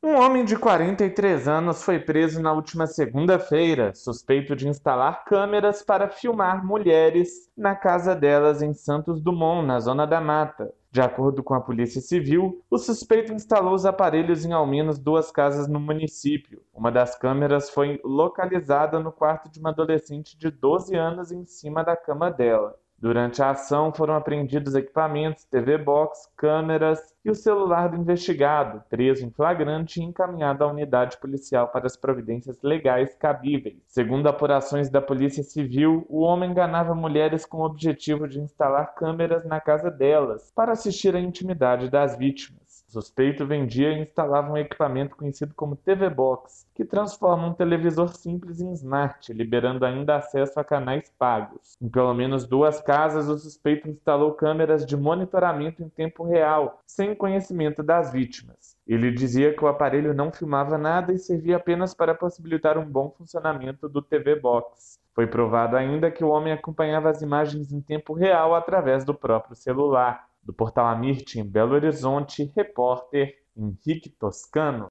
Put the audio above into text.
Um homem de 43 anos foi preso na última segunda-feira, suspeito de instalar câmeras para filmar mulheres na casa delas em Santos Dumont, na Zona da Mata. De acordo com a Polícia Civil, o suspeito instalou os aparelhos em ao menos duas casas no município. Uma das câmeras foi localizada no quarto de uma adolescente de 12 anos em cima da cama dela. Durante a ação, foram apreendidos equipamentos, TV Box, câmeras e o celular do investigado, preso em flagrante e encaminhado à unidade policial para as providências legais cabíveis. Segundo apurações da Polícia Civil, o homem enganava mulheres com o objetivo de instalar câmeras na casa delas para assistir à intimidade das vítimas. O suspeito vendia e instalava um equipamento conhecido como TV Box, que transforma um televisor simples em smart, liberando ainda acesso a canais pagos. Em pelo menos duas casas, o suspeito instalou câmeras de monitoramento em tempo real, sem conhecimento das vítimas. Ele dizia que o aparelho não filmava nada e servia apenas para possibilitar um bom funcionamento do TV Box. Foi provado ainda que o homem acompanhava as imagens em tempo real através do próprio celular. Do portal Amirte, em Belo Horizonte, repórter Henrique Toscano.